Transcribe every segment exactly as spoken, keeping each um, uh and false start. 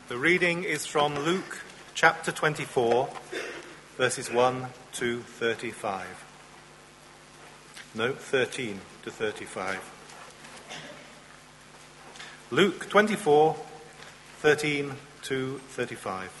The reading is from Luke chapter twenty-four, verses one to thirty-five. No, thirteen to thirty-five. Luke twenty-four, thirteen to thirty-five.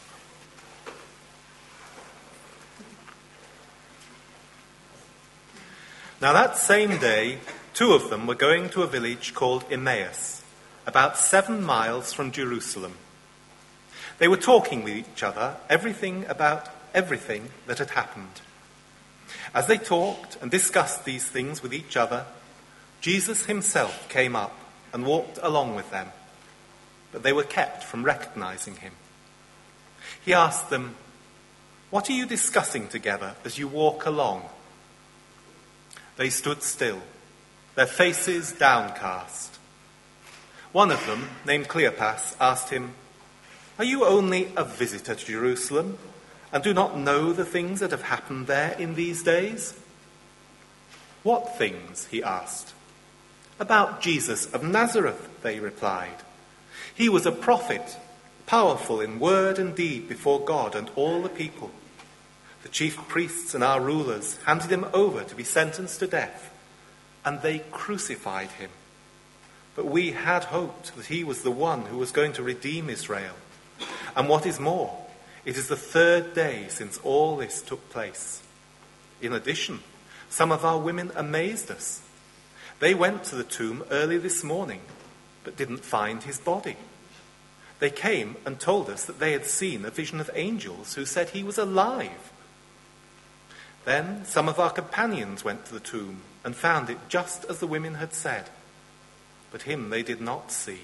Now that same day, two of them were going to a village called Emmaus, about seven miles from Jerusalem. They were talking with each other, everything about everything that had happened. As they talked and discussed these things with each other, Jesus himself came up and walked along with them, but they were kept from recognizing him. He asked them, "What are you discussing together as you walk along?" They stood still, their faces downcast. One of them, named Cleopas, asked him, "Are you only a visitor to Jerusalem and do not know the things that have happened there in these days?" "What things?" he asked. "About Jesus of Nazareth," they replied. "He was a prophet, powerful in word and deed before God and all the people. The chief priests and our rulers handed him over to be sentenced to death, and they crucified him. But we had hoped that he was the one who was going to redeem Israel. And what is more, it is the third day since all this took place. In addition, some of our women amazed us. They went to the tomb early this morning, but didn't find his body. They came and told us that they had seen a vision of angels who said he was alive. Then some of our companions went to the tomb and found it just as the women had said, but him they did not see."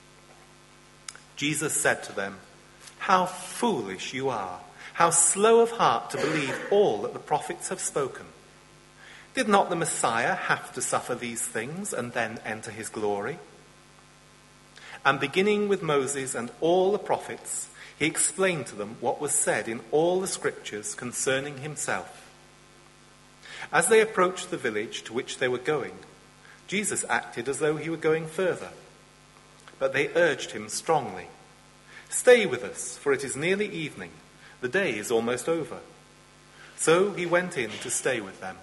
Jesus said to them, "How foolish you are, how slow of heart to believe all that the prophets have spoken. Did not the Messiah have to suffer these things and then enter his glory?" And beginning with Moses and all the prophets, he explained to them what was said in all the scriptures concerning himself. As they approached the village to which they were going, Jesus acted as though he were going further. But they urged him strongly, "Stay with us, for it is nearly evening. The day is almost over." So he went in to stay with them.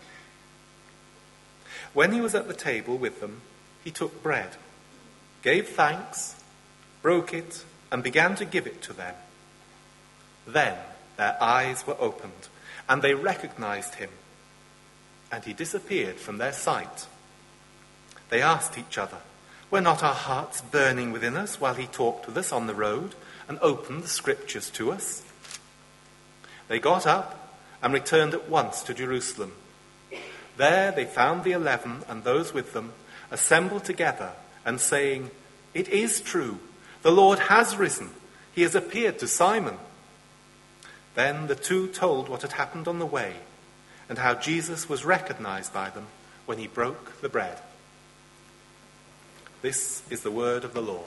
When he was at the table with them, he took bread, gave thanks, broke it, and began to give it to them. Then their eyes were opened, and they recognized him, and he disappeared from their sight. They asked each other, "Were not our hearts burning within us while he talked with us on the road and opened the scriptures to us?" They got up and returned at once to Jerusalem. There they found the eleven and those with them assembled together and saying, "It is true, the Lord has risen. He has appeared to Simon." Then the two told what had happened on the way and how Jesus was recognized by them when he broke the bread. This is the word of the Lord.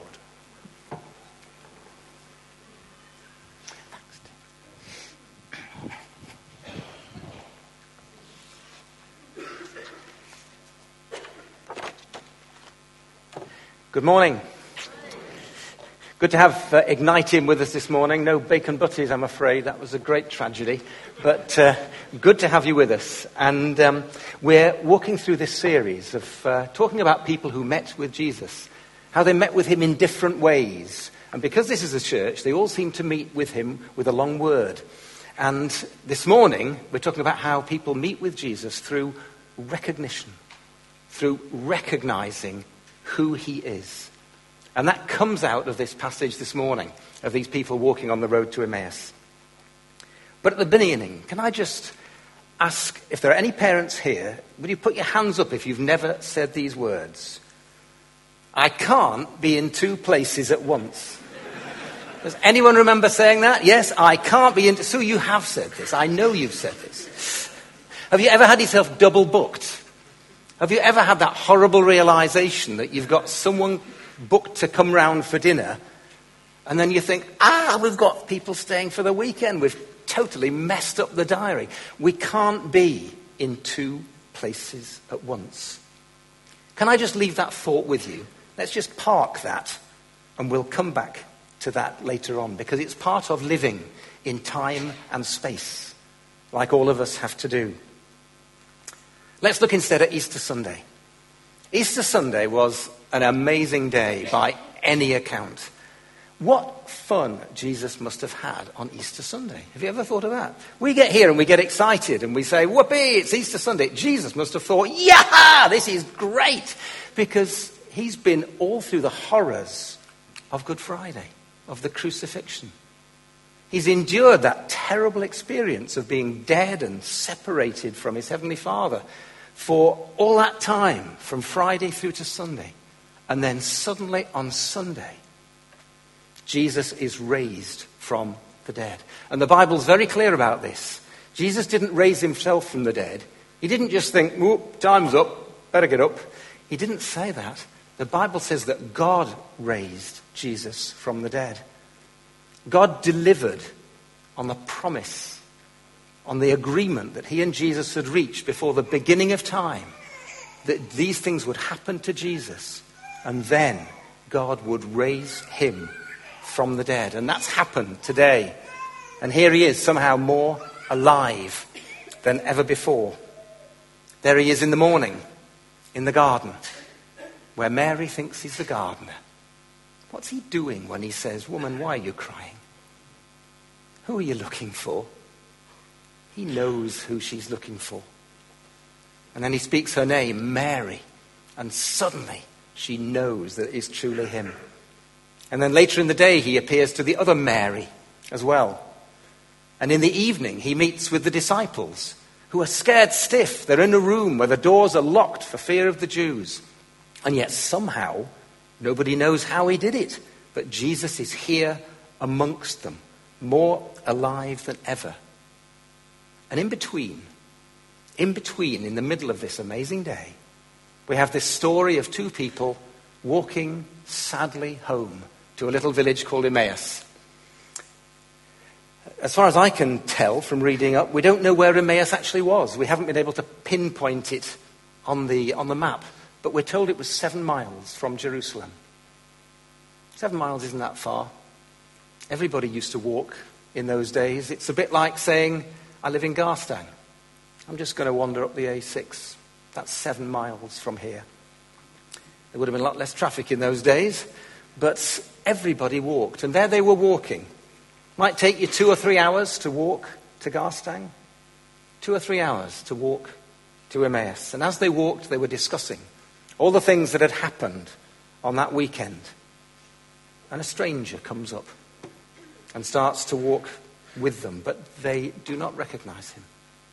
Good morning. Good to have uh, Ignite in with us this morning. No bacon butties, I'm afraid. That was a great tragedy. But uh, good to have you with us. And um, we're walking through this series of uh, talking about people who met with Jesus, how they met with him in different ways. And because this is a church, they all seem to meet with him with a long word. And this morning, we're talking about how people meet with Jesus through recognition, through recognizing who he is. And that comes out of this passage this morning, of these people walking on the road to Emmaus. But at the beginning, can I just ask if there are any parents here, would you put your hands up if you've never said these words? I can't be in two places at once. Does anyone remember saying that? Yes, I can't be in... So you have said this. I know you've said this. Have you ever had yourself double booked? Have you ever had that horrible realization that you've got someone booked to come round for dinner, and then you think, ah, we've got people staying for the weekend. We've totally messed up the diary. We can't be in two places at once. Can I just leave that thought with you? Let's just park that, and we'll come back to that later on, because it's part of living in time and space, like all of us have to do. Let's look instead at Easter Sunday. Easter Sunday was an amazing day by any account. What fun Jesus must have had on Easter Sunday. Have you ever thought of that? We get here and we get excited and we say, whoopee, it's Easter Sunday. Jesus must have thought, yeah, this is great, because he's been all through the horrors of Good Friday, of the crucifixion. He's endured that terrible experience of being dead and separated from his Heavenly Father for all that time, from Friday through to Sunday. And then suddenly on Sunday, Jesus is raised from the dead. And the Bible's very clear about this. Jesus didn't raise himself from the dead. He didn't just think, whoop, time's up, better get up. He didn't say that. The Bible says that God raised Jesus from the dead. God delivered on the promise, on the agreement that he and Jesus had reached before the beginning of time, that these things would happen to Jesus, and then God would raise him from the dead. And that's happened today. And here he is, somehow more alive than ever before. There he is in the morning, in the garden, where Mary thinks he's the gardener. What's he doing when he says, woman, why are you crying? Who are you looking for? He knows who she's looking for. And then he speaks her name, Mary. And suddenly she knows that it is truly him. And then later in the day, he appears to the other Mary as well. And in the evening, he meets with the disciples, who are scared stiff. They're in a room where the doors are locked for fear of the Jews. And yet somehow, nobody knows how he did it. But Jesus is here amongst them, more alive than ever. And in between, in between, in the middle of this amazing day, we have this story of two people walking sadly home to a little village called Emmaus. As far as I can tell from reading up, we don't know where Emmaus actually was. We haven't been able to pinpoint it on the, on the map, but we're told it was seven miles from Jerusalem. Seven miles isn't that far. Everybody used to walk in those days. It's a bit like saying, I live in Garstang. I'm just going to wander up the A six. That's seven miles from here. There would have been a lot less traffic in those days, but everybody walked. And there they were walking. Might take you two or three hours to walk to Garstang. Two or three hours to walk to Emmaus. And as they walked, they were discussing all the things that had happened on that weekend. And a stranger comes up and starts to walk with them, but they do not recognize him.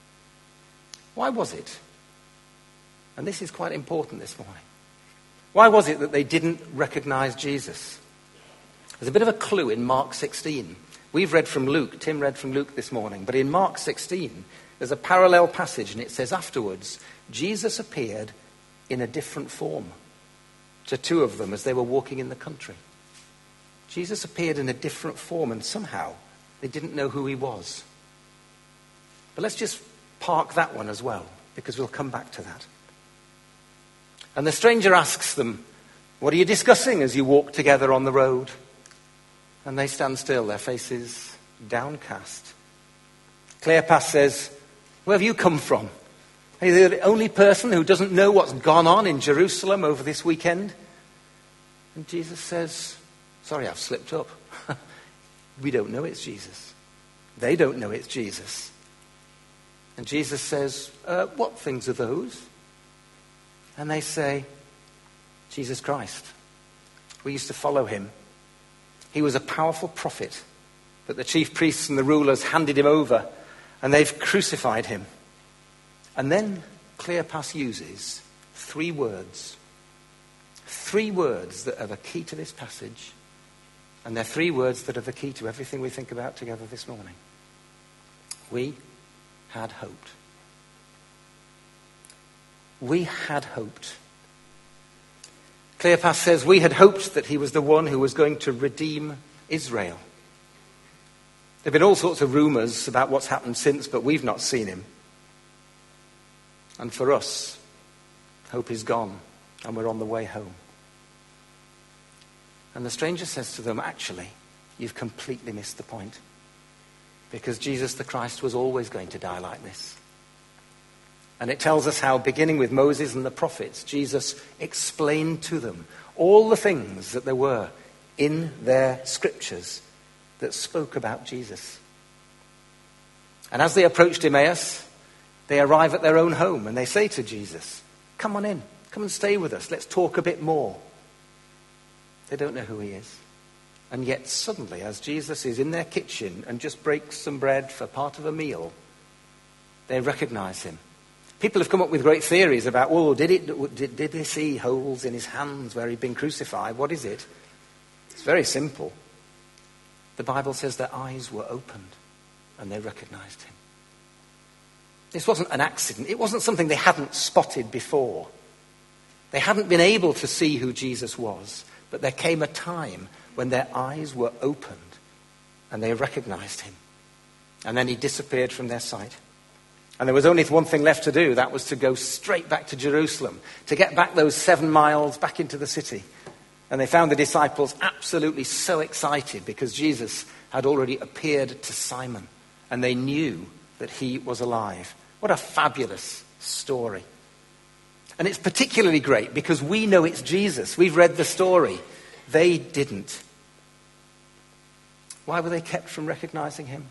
Why was it? And this is quite important this morning. Why was it that they didn't recognize Jesus? There's a bit of a clue in Mark sixteen. We've read from Luke. Tim read from Luke this morning. But in Mark sixteen, there's a parallel passage, and it says afterwards, Jesus appeared in a different form to two of them as they were walking in the country. Jesus appeared in a different form, and somehow they didn't know who he was. But let's just park that one as well, because we'll come back to that. And the stranger asks them, what are you discussing as you walk together on the road? And they stand still, their faces downcast. Cleopas says, where have you come from? Are you the only person who doesn't know what's gone on in Jerusalem over this weekend? And Jesus says, sorry, I've slipped up. We don't know it's Jesus. They don't know it's Jesus. And Jesus says, uh, what things are those? And they say, Jesus Christ. We used to follow him. He was a powerful prophet, but the chief priests and the rulers handed him over, and they've crucified him. And then Cleopas uses three words. Three words that are the key to this passage. And they're three words that are the key to everything we think about together this morning. We had hoped. We had hoped. Cleopas says, we had hoped that he was the one who was going to redeem Israel. There have been all sorts of rumors about what's happened since, but we've not seen him. And for us, hope is gone, and we're on the way home. And the stranger says to them, actually, you've completely missed the point. Because Jesus the Christ was always going to die like this. And it tells us how, beginning with Moses and the prophets, Jesus explained to them all the things that there were in their scriptures that spoke about Jesus. And as they approached Emmaus, they arrive at their own home and they say to Jesus, "Come on in, come and stay with us, let's talk a bit more." They don't know who he is. And yet suddenly, as Jesus is in their kitchen and just breaks some bread for part of a meal, they recognize him. People have come up with great theories about, oh, did, it, did, did they see holes in his hands where he'd been crucified? What is it? It's very simple. The Bible says their eyes were opened and they recognized him. This wasn't an accident. It wasn't something they hadn't spotted before. They hadn't been able to see who Jesus was, but there came a time when their eyes were opened and they recognized him. And then he disappeared from their sight. And there was only one thing left to do. That was to go straight back to Jerusalem, to get back those seven miles back into the city. And they found the disciples absolutely so excited because Jesus had already appeared to Simon. And they knew that he was alive. What a fabulous story. And it's particularly great because we know it's Jesus. We've read the story. They didn't. Why were they kept from recognizing him?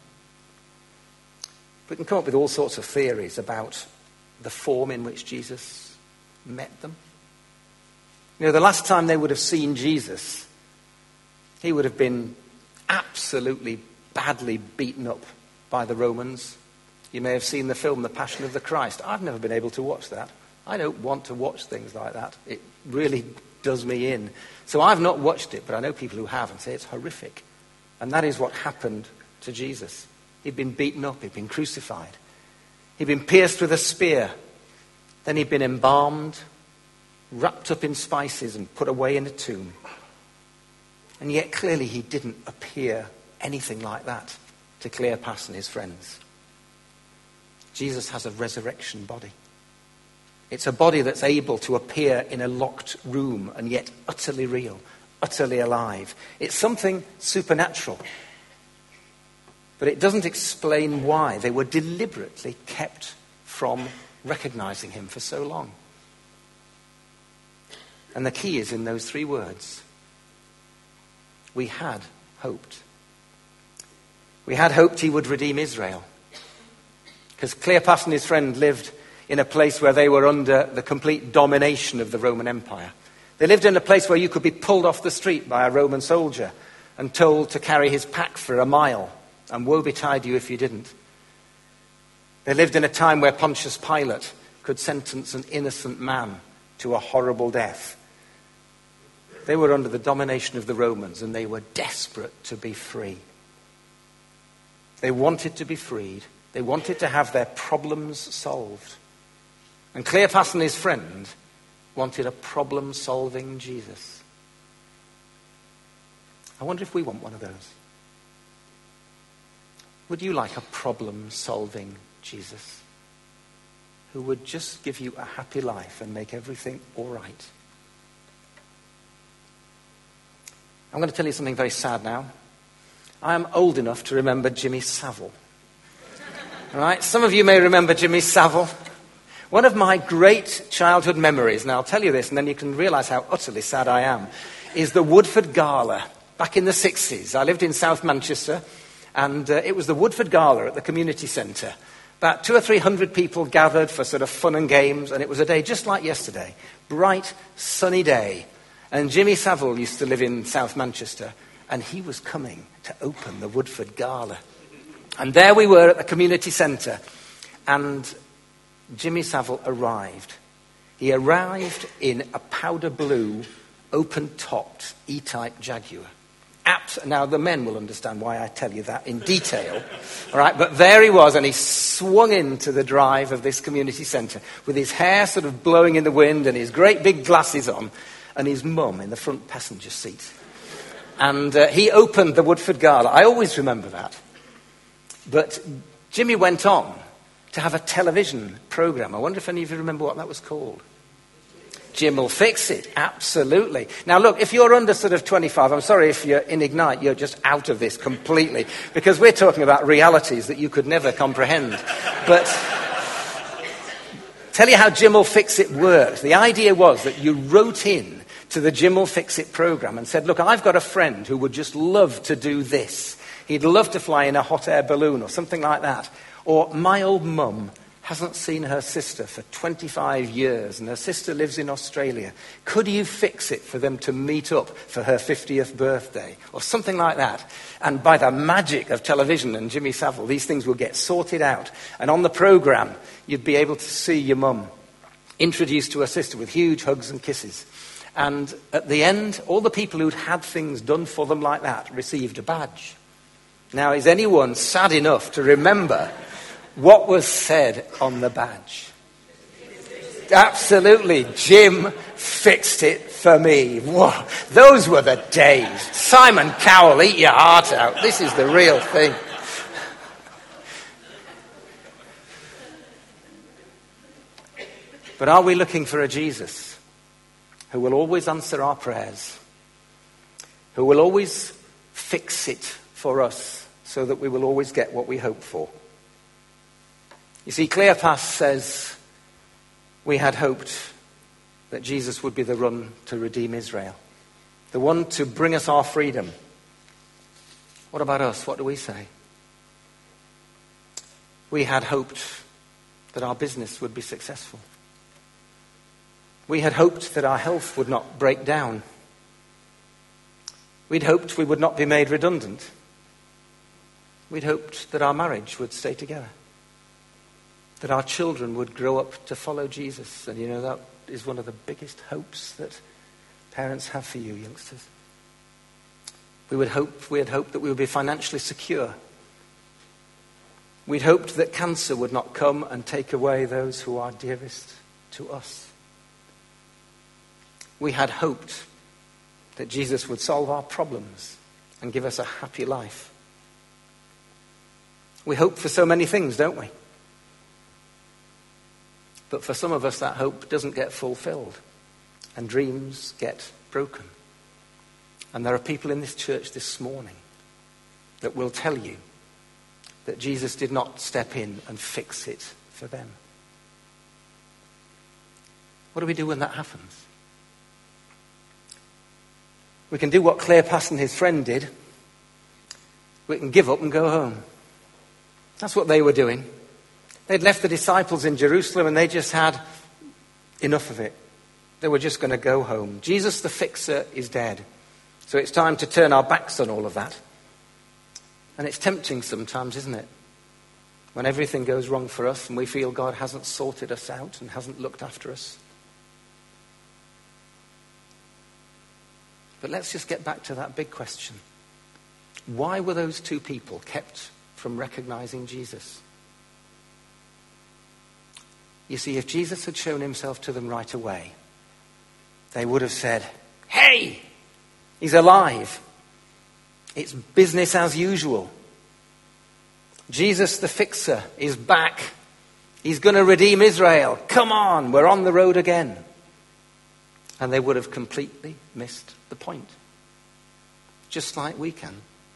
We can come up with all sorts of theories about the form in which Jesus met them. You know, the last time they would have seen Jesus, he would have been absolutely badly beaten up by the Romans. You may have seen the film The Passion of the Christ. I've never been able to watch that. I don't want to watch things like that. It really does me in. So I've not watched it, but I know people who have and say it's horrific. And that is what happened to Jesus. He'd been beaten up, he'd been crucified. He'd been pierced with a spear. Then he'd been embalmed, wrapped up in spices and put away in a tomb. And yet clearly he didn't appear anything like that to Cleopas and his friends. Jesus has a resurrection body. It's a body that's able to appear in a locked room and yet utterly real, utterly alive. It's something supernatural. But it doesn't explain why they were deliberately kept from recognizing him for so long. And the key is in those three words. We had hoped. We had hoped he would redeem Israel. Because Cleopas and his friend lived in a place where they were under the complete domination of the Roman Empire. They lived in a place where you could be pulled off the street by a Roman soldier and told to carry his pack for a mile. And woe betide you if you didn't. They lived in a time where Pontius Pilate could sentence an innocent man to a horrible death. They were under the domination of the Romans and they were desperate to be free. They wanted to be freed. They wanted to have their problems solved. And Cleopas and his friend wanted a problem-solving Jesus. I wonder if we want one of those. Would you like a problem-solving Jesus who would just give you a happy life and make everything all right? I'm going to tell you something very sad now. I am old enough to remember Jimmy Savile. All right? Some of you may remember Jimmy Savile. One of my great childhood memories, and I'll tell you this and then you can realize how utterly sad I am, is the Woodford Gala back in the sixties. I lived in South Manchester. And uh, it was the Woodford Gala at the community centre. About two or three hundred people gathered for sort of fun and games. And it was a day just like yesterday. Bright, sunny day. And Jimmy Savile used to live in South Manchester. And he was coming to open the Woodford Gala. And there we were at the community centre. And Jimmy Savile arrived. He arrived in a powder blue, open-topped E-Type Jaguar. Now, the men will understand why I tell you that in detail. All right, but there he was, and he swung into the drive of this community centre with his hair sort of blowing in the wind and his great big glasses on and his mum in the front passenger seat. And uh, he opened the Woodford Gala. I always remember that. But Jimmy went on to have a television programme. I wonder if any of you remember what that was called. Jim will fix it, absolutely. Now look, if you're under sort of twenty-five, I'm sorry if you're in Ignite, you're just out of this completely, because we're talking about realities that you could never comprehend. But tell you how Jim will fix it worked. The idea was that you wrote in to the Jim will fix it program and said, look, I've got a friend who would just love to do this. He'd love to fly in a hot air balloon or something like that. Or my old mum hasn't seen her sister for twenty-five years and her sister lives in Australia. Could you fix it for them to meet up for her fiftieth birthday? Or something like that. And by the magic of television and Jimmy Savile, these things will get sorted out. And on the programme, you'd be able to see your mum introduced to her sister with huge hugs and kisses. And at the end, all the people who'd had things done for them like that received a badge. Now, is anyone sad enough to remember what was said on the badge? Absolutely. Jim fixed it for me. Whoa, those were the days. Simon Cowell, eat your heart out. This is the real thing. But are we looking for a Jesus who will always answer our prayers, who will always fix it for us so that we will always get what we hope for? You see, Cleopas says we had hoped that Jesus would be the one to redeem Israel, the one to bring us our freedom. What about us? What do we say? We had hoped that our business would be successful. We had hoped that our health would not break down. We'd hoped we would not be made redundant. We'd hoped that our marriage would stay together, that our children would grow up to follow Jesus. And you know, that is one of the biggest hopes that parents have for you, youngsters. We would hope, we had hoped that we would be financially secure. We'd hoped that cancer would not come and take away those who are dearest to us. We had hoped that Jesus would solve our problems and give us a happy life. We hope for so many things, don't we? But for some of us, that hope doesn't get fulfilled, and dreams get broken. And there are people in this church this morning that will tell you that Jesus did not step in and fix it for them. What do we do when that happens? We can do what Cleopas and his friend did. We can give up and go home. That's what they were doing. They'd left the disciples in Jerusalem and they just had enough of it. They were just going to go home. Jesus the fixer is dead. So it's time to turn our backs on all of that. And it's tempting sometimes, isn't it? When everything goes wrong for us and we feel God hasn't sorted us out and hasn't looked after us. But let's just get back to that big question. Why were those two people kept from recognizing Jesus? You see, if Jesus had shown himself to them right away, they would have said, "Hey, he's alive. It's business as usual. Jesus the fixer is back. He's going to redeem Israel. Come on, we're on the road again." And they would have completely missed the point. Just like we can.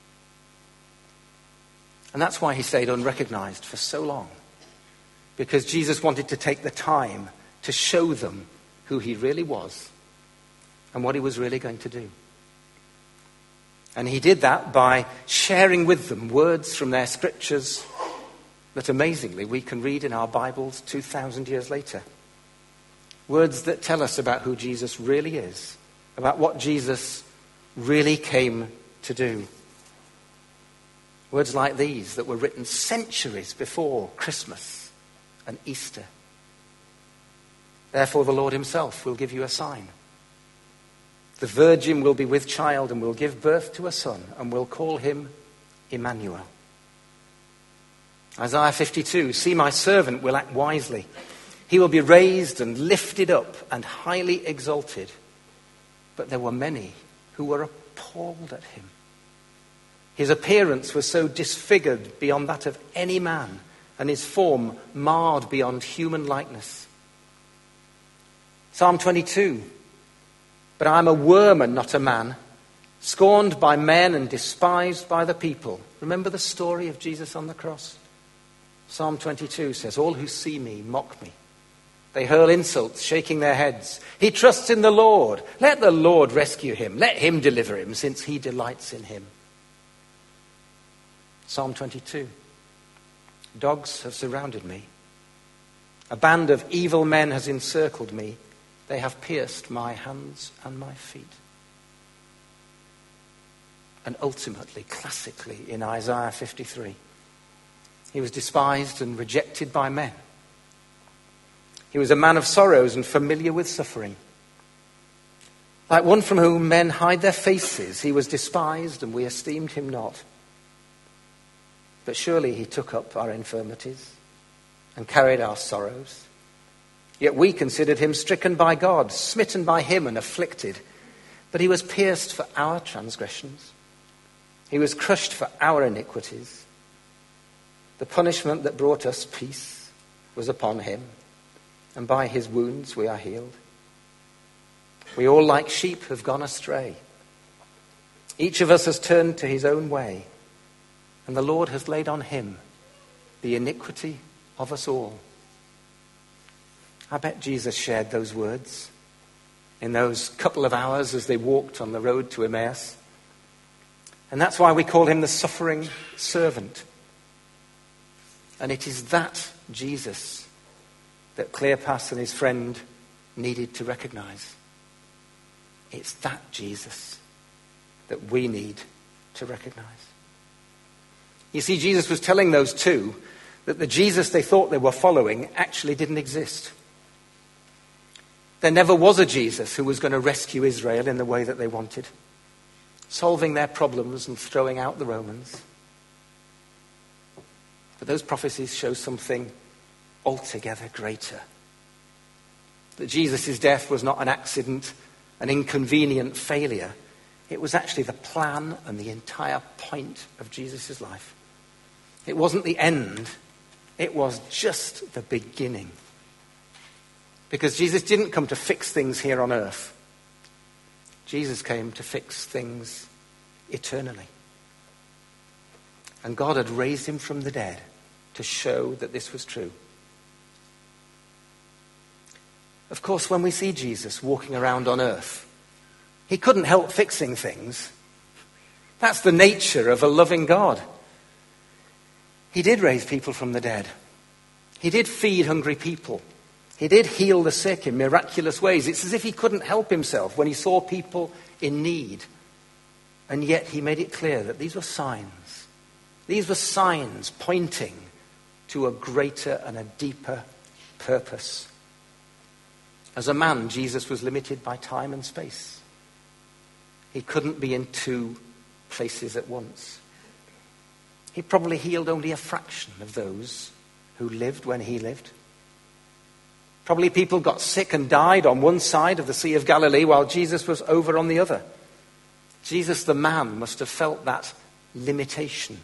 And that's why he stayed unrecognized for so long. Because Jesus wanted to take the time to show them who he really was and what he was really going to do. And he did that by sharing with them words from their scriptures that amazingly we can read in our Bibles two thousand years later. Words that tell us about who Jesus really is, about what Jesus really came to do. Words like these that were written centuries before Christmas and Easter. Therefore the Lord himself will give you a sign. The virgin will be with child and will give birth to a son and will call him Emmanuel. Isaiah fifty-two, "See, my servant will act wisely. He will be raised and lifted up and highly exalted." But there were many who were appalled at him. His appearance was so disfigured beyond that of any man, and his form marred beyond human likeness. Psalm twenty-two. But I'm a worm and not a man, scorned by men and despised by the people. Remember the story of Jesus on the cross? Psalm twenty-two says, all who see me mock me. They hurl insults, shaking their heads. He trusts in the Lord. Let the Lord rescue him. Let him deliver him, since he delights in him. Psalm twenty-two. Dogs have surrounded me. A band of evil men has encircled me. They have pierced my hands and my feet. And ultimately, classically, in Isaiah fifty-three, he was despised and rejected by men. He was a man of sorrows and familiar with suffering. Like one from whom men hide their faces, he was despised and we esteemed him not. But surely he took up our infirmities and carried our sorrows. Yet we considered him stricken by God, smitten by him and afflicted. But he was pierced for our transgressions. He was crushed for our iniquities. The punishment that brought us peace was upon him, and by his wounds we are healed. We all like sheep have gone astray. Each of us has turned to his own way, and the Lord has laid on him the iniquity of us all. I bet Jesus shared those words in those couple of hours as they walked on the road to Emmaus. And that's why we call him the suffering servant. And it is that Jesus that Cleopas and his friend needed to recognize. It's that Jesus that we need to recognize. You see, Jesus was telling those two that the Jesus they thought they were following actually didn't exist. There never was a Jesus who was going to rescue Israel in the way that they wanted, solving their problems and throwing out the Romans. But those prophecies show something altogether greater. That Jesus' death was not an accident, an inconvenient failure. It was actually the plan and the entire point of Jesus' life. It wasn't the end. It was just the beginning. Because Jesus didn't come to fix things here on earth. Jesus came to fix things eternally. And God had raised him from the dead to show that this was true. Of course, when we see Jesus walking around on earth, he couldn't help fixing things. That's the nature of a loving God. He did raise people from the dead. He did feed hungry people. He did heal the sick in miraculous ways. It's as if he couldn't help himself when he saw people in need. And yet he made it clear that these were signs. These were signs pointing to a greater and a deeper purpose. As a man, Jesus was limited by time and space. He couldn't be in two places at once. He probably healed only a fraction of those who lived when he lived. Probably people got sick and died on one side of the Sea of Galilee while Jesus was over on the other. Jesus, the man, must have felt that limitation.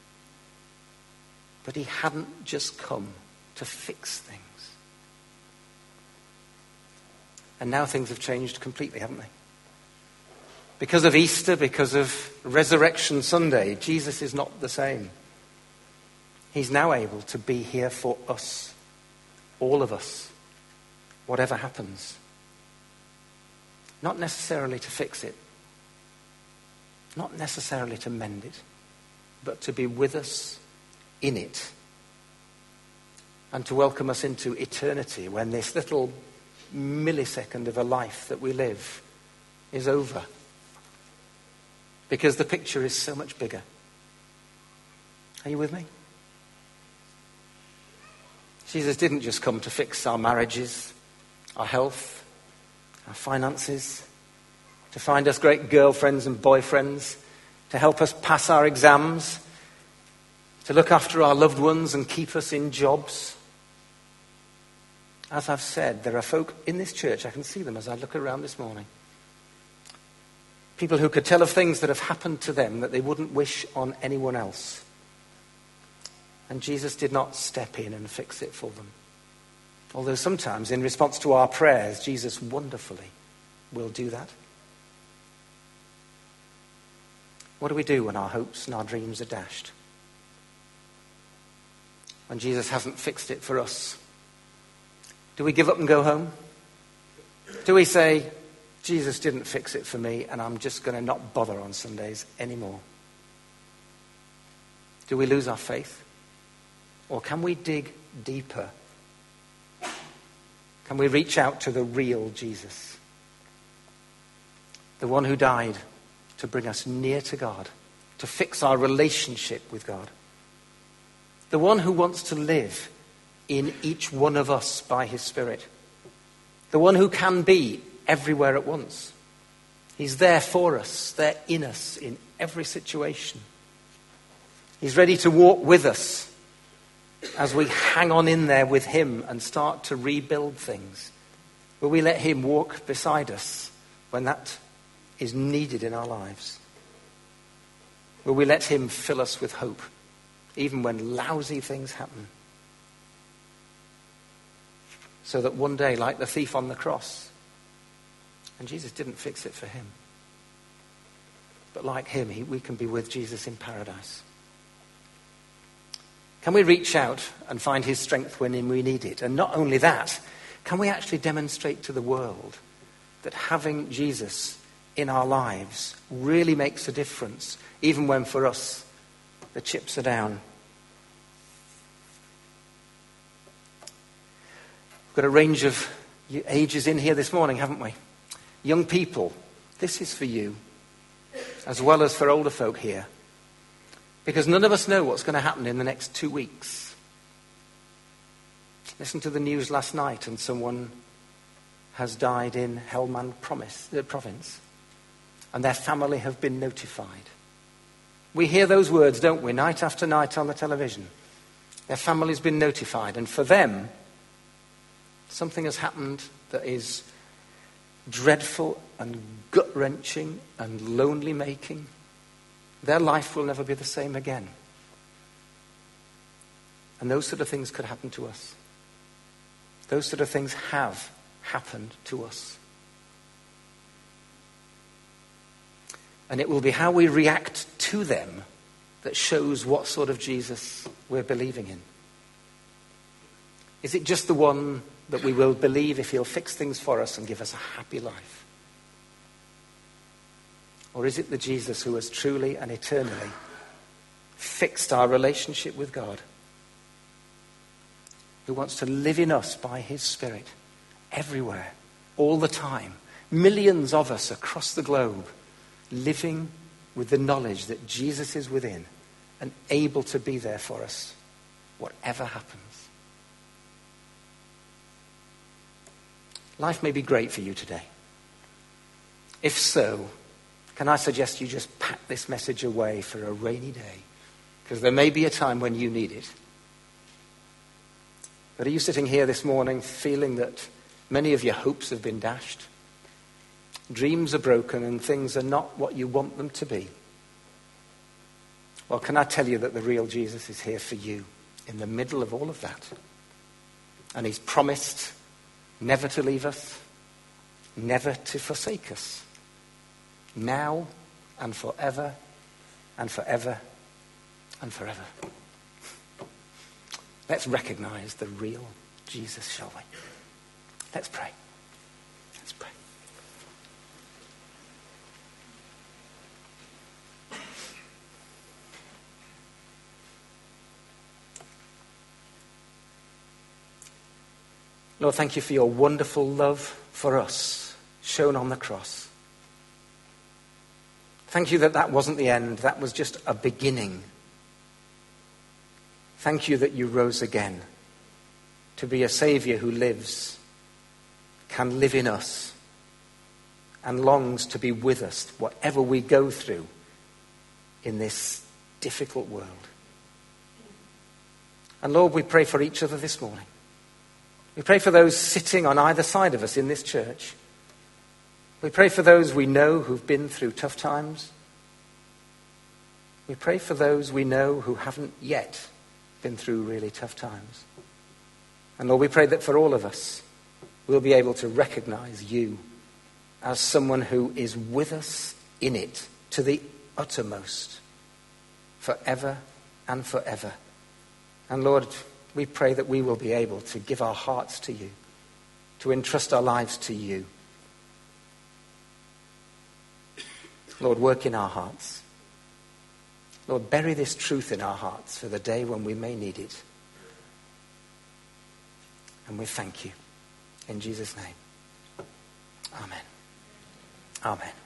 But he hadn't just come to fix things. And now things have changed completely, haven't they? Because of Easter, because of Resurrection Sunday, Jesus is not the same. He's now able to be here for us, all of us, whatever happens. Not necessarily to fix it, not necessarily to mend it, but to be with us in it and to welcome us into eternity when this little millisecond of a life that we live is over. Because the picture is so much bigger. Are you with me? Jesus didn't just come to fix our marriages, our health, our finances, to find us great girlfriends and boyfriends, to help us pass our exams, to look after our loved ones and keep us in jobs. As I've said, there are folk in this church, I can see them as I look around this morning. People who could tell of things that have happened to them that they wouldn't wish on anyone else. And Jesus did not step in and fix it for them. Although sometimes in response to our prayers, Jesus wonderfully will do that. What do we do when our hopes and our dreams are dashed? When Jesus hasn't fixed it for us? Do we give up and go home? Do we say, Jesus didn't fix it for me and I'm just going to not bother on Sundays anymore? Do we lose our faith? Or can we dig deeper? Can we reach out to the real Jesus? The one who died to bring us near to God, to fix our relationship with God. The one who wants to live in each one of us by his Spirit. The one who can be everywhere at once. He's there for us, there in us, in every situation. He's ready to walk with us as we hang on in there with him and start to rebuild things. Will we let him walk beside us when that is needed in our lives? Will we let him fill us with hope, even when lousy things happen? So that one day, like the thief on the cross, and Jesus didn't fix it for him, but like him, he, we can be with Jesus in paradise. Can we reach out and find his strength when we need it? And not only that, can we actually demonstrate to the world that having Jesus in our lives really makes a difference, even when for us the chips are down? We've got a range of ages in here this morning, haven't we? Young people, this is for you, as well as for older folk here. Because none of us know what's going to happen in the next two weeks. Listen to the news last night and someone has died in Helmand province. And their family have been notified. We hear those words, don't we, night after night on the television. Their family's been notified. And for them, something has happened that is dreadful and gut-wrenching and lonely-making. Their life will never be the same again. And those sort of things could happen to us. Those sort of things have happened to us. And it will be how we react to them that shows what sort of Jesus we're believing in. Is it just the one that we will believe if he'll fix things for us and give us a happy life? Or is it the Jesus who has truly and eternally fixed our relationship with God, who wants to live in us by his Spirit everywhere, all the time, millions of us across the globe, living with the knowledge that Jesus is within and able to be there for us, whatever happens? Life may be great for you today. If so, can I suggest you just pack this message away for a rainy day? Because there may be a time when you need it. But are you sitting here this morning feeling that many of your hopes have been dashed? Dreams are broken and things are not what you want them to be. Well, can I tell you that the real Jesus is here for you in the middle of all of that? And he's promised never to leave us, never to forsake us. Now and forever and forever and forever. Let's recognize the real Jesus, shall we? Let's pray. Let's pray. Lord, thank you for your wonderful love for us, shown on the cross. Thank you that that wasn't the end, that was just a beginning. Thank you that you rose again to be a Saviour who lives, can live in us, and longs to be with us, whatever we go through in this difficult world. And Lord, we pray for each other this morning. We pray for those sitting on either side of us in this church. We pray for those we know who've been through tough times. We pray for those we know who haven't yet been through really tough times. And Lord, we pray that for all of us, we'll be able to recognize you as someone who is with us in it to the uttermost, forever and forever. And Lord, we pray that we will be able to give our hearts to you, to entrust our lives to you. Lord, work in our hearts. Lord, bury this truth in our hearts for the day when we may need it. And we thank you. In Jesus' name. Amen. Amen.